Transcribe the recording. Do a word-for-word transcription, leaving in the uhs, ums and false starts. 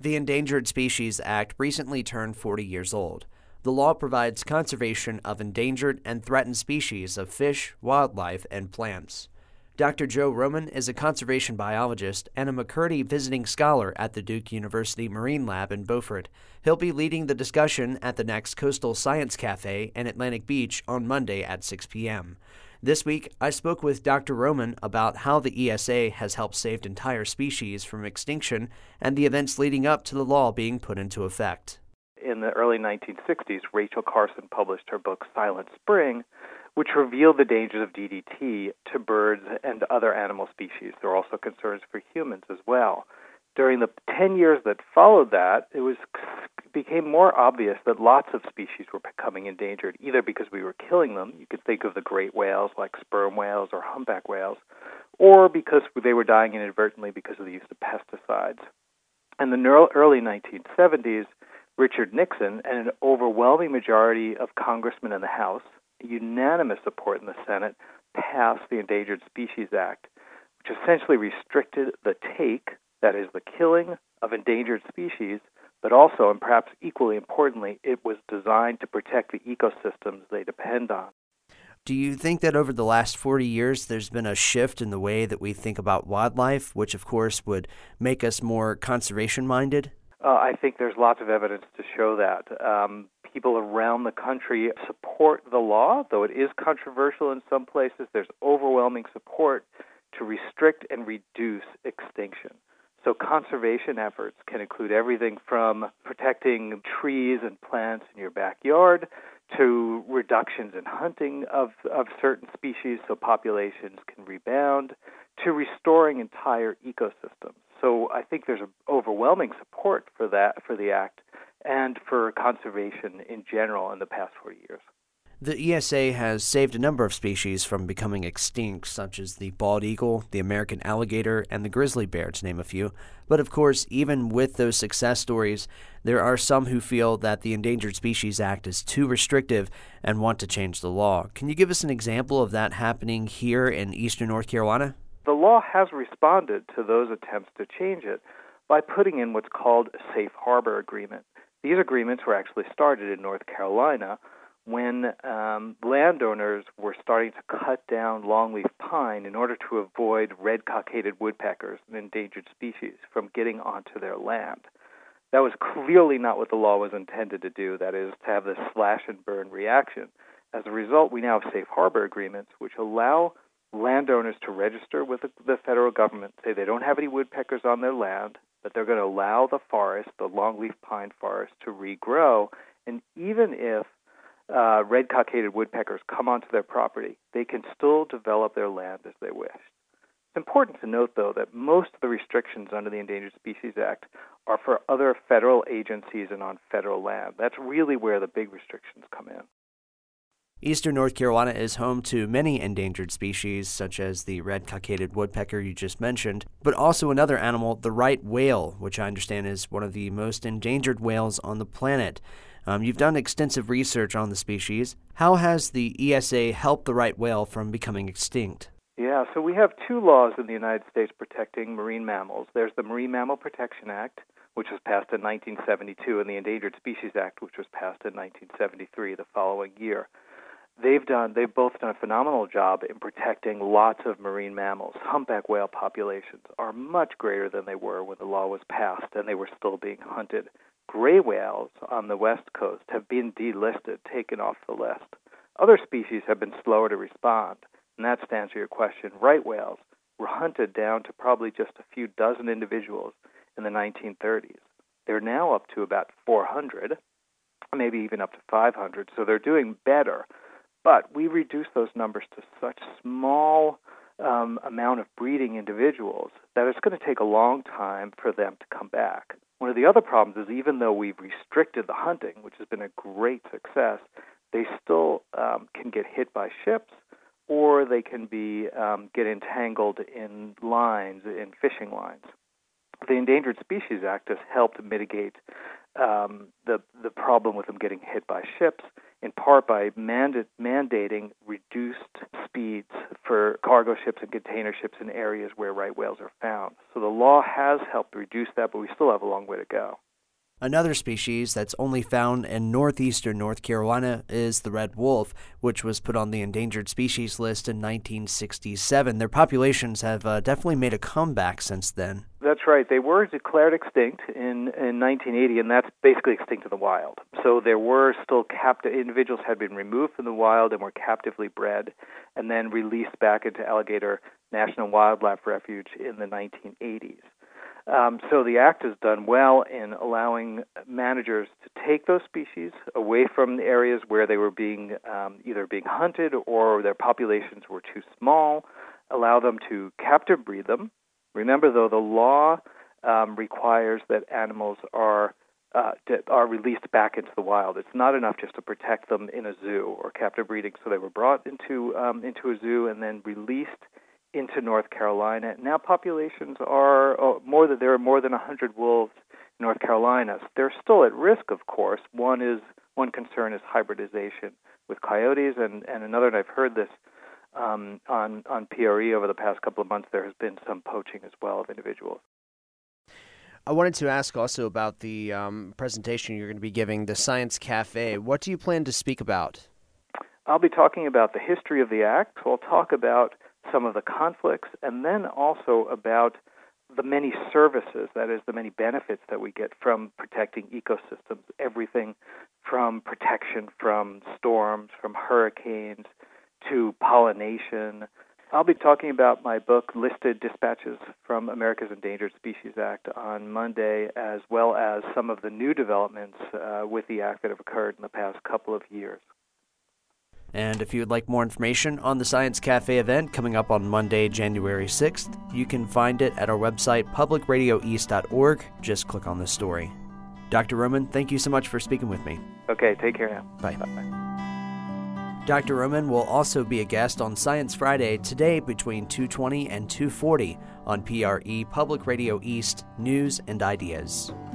The Endangered Species Act recently turned forty years old. The law provides conservation of endangered and threatened species of fish, wildlife, and plants. Doctor Joe Roman is a conservation biologist and a McCurdy Visiting Scholar at the Duke University Marine Lab in Beaufort. He'll be leading the discussion at the next Coastal Science Cafe in Atlantic Beach on Monday at six p.m. This week, I spoke with Doctor Roman about how the E S A has helped save entire species from extinction and the events leading up to the law being put into effect. In the early nineteen sixties, Rachel Carson published her book Silent Spring, which revealed the dangers of D D T to birds and other animal species. There are also concerns for humans as well. During the ten years that followed that, it was became more obvious that lots of species were becoming endangered, either because we were killing them — you could think of the great whales like sperm whales or humpback whales — or because they were dying inadvertently because of the use of pesticides. In the early nineteen seventies, Richard Nixon and an overwhelming majority of congressmen in the House, unanimous support in the Senate, passed the Endangered Species Act, which essentially restricted the take, that is, the killing of endangered species, but also, and perhaps equally importantly, it was designed to protect the ecosystems they depend on. Do you think that over the last forty years there's been a shift in the way that we think about wildlife, which of course would make us more conservation-minded? Uh, I think there's lots of evidence to show that. Um, people around the country support the law, though it is controversial in some places. There's overwhelming support to restrict and reduce extinction. So conservation efforts can include everything from protecting trees and plants in your backyard to reductions in hunting of, of certain species so populations can rebound, to restoring entire ecosystems. So I think there's a overwhelming support for that, for the act, and for conservation in general in the past forty years. The E S A has saved a number of species from becoming extinct, such as the bald eagle, the American alligator, and the grizzly bear, to name a few. But of course, even with those success stories, there are some who feel that the Endangered Species Act is too restrictive and want to change the law. Can you give us an example of that happening here in eastern North Carolina? The law has responded to those attempts to change it by putting in what's called a safe harbor agreement. These agreements were actually started in North Carolina when um, landowners were starting to cut down longleaf pine in order to avoid red-cockaded woodpeckers, an endangered species, from getting onto their land. That was clearly not what the law was intended to do, that is, to have this slash-and-burn reaction. As a result, we now have safe harbor agreements which allow landowners to register with the, the federal government, say they don't have any woodpeckers on their land, but they're going to allow the forest, the longleaf pine forest, to regrow, and even if Uh, red-cockaded woodpeckers come onto their property, they can still develop their land as they wish. It's important to note, though, that most of the restrictions under the Endangered Species Act are for other federal agencies and on federal land. That's really where the big restrictions come in. Eastern North Carolina is home to many endangered species, such as the red-cockaded woodpecker you just mentioned, but also another animal, the right whale, which I understand is one of the most endangered whales on the planet. Um, you've done extensive research on the species. How has the E S A helped the right whale from becoming extinct? Yeah, so we have two laws in the United States protecting marine mammals. There's the Marine Mammal Protection Act, which was passed in nineteen seventy-two, and the Endangered Species Act, which was passed in nineteen seventy-three, the following year. They've done, they've both done a phenomenal job in protecting lots of marine mammals. Humpback whale populations are much greater than they were when the law was passed, and they were still being hunted. Gray whales on the west coast have been delisted, taken off the list. Other species have been slower to respond, and that's to answer your question. Right whales were hunted down to probably just a few dozen individuals in the nineteen thirties. They're now up to about four hundred, maybe even up to five hundred, so they're doing better. But we reduced those numbers to such small um, amount of breeding individuals that it's going to take a long time for them to come back. One of the other problems is even though we've restricted the hunting, which has been a great success, they still um, can get hit by ships, or they can be um, get entangled in lines, in fishing lines. The Endangered Species Act has helped mitigate um, the the problem with them getting hit by ships in part by manda- mandating reduced speeds for cargo ships and container ships in areas where right whales are found. So the law has helped reduce that, but we still have a long way to go. Another species that's only found in northeastern North Carolina is the red wolf, which was put on the endangered species list in nineteen sixty-seven. Their populations have uh, definitely made a comeback since then. That's right. They were declared extinct in, in nineteen eighty, and that's basically extinct in the wild. So there were still captive individuals had been removed from the wild and were captively bred, and then released back into Alligator National Wildlife Refuge in the nineteen eighties. Um, so the Act has done well in allowing managers to take those species away from the areas where they were being um, either being hunted or their populations were too small, allow them to captive breed them. Remember, though, the law um, requires that animals are uh, to, are released back into the wild. It's not enough just to protect them in a zoo or captive breeding. So they were brought into um, into a zoo and then released into North Carolina. Now populations are oh, more than there are more than one hundred wolves in North Carolina. They're still at risk, of course. One is one concern is hybridization with coyotes, and, and another, and I've heard this um, on on P R E over the past couple of months. There has been some poaching as well of individuals. I wanted to ask also about the um, presentation you're going to be giving, the Science Cafe. What do you plan to speak about? I'll be talking about the history of the Act. So I'll talk about some of the conflicts, and then also about the many services, that is, the many benefits that we get from protecting ecosystems, everything from protection from storms, from hurricanes, to pollination. I'll be talking about my book, Listed Dispatches from America's Endangered Species Act, on Monday, as well as some of the new developments uh, with the Act that have occurred in the past couple of years. And if you would like more information on the Science Cafe event coming up on Monday, January sixth, you can find it at our website, public radio east dot org. Just click on the story. Doctor Roman, thank you so much for speaking with me. Okay, take care now. Bye. Bye. Doctor Roman will also be a guest on Science Friday today between two twenty and two forty on P R E Public Radio East News and Ideas.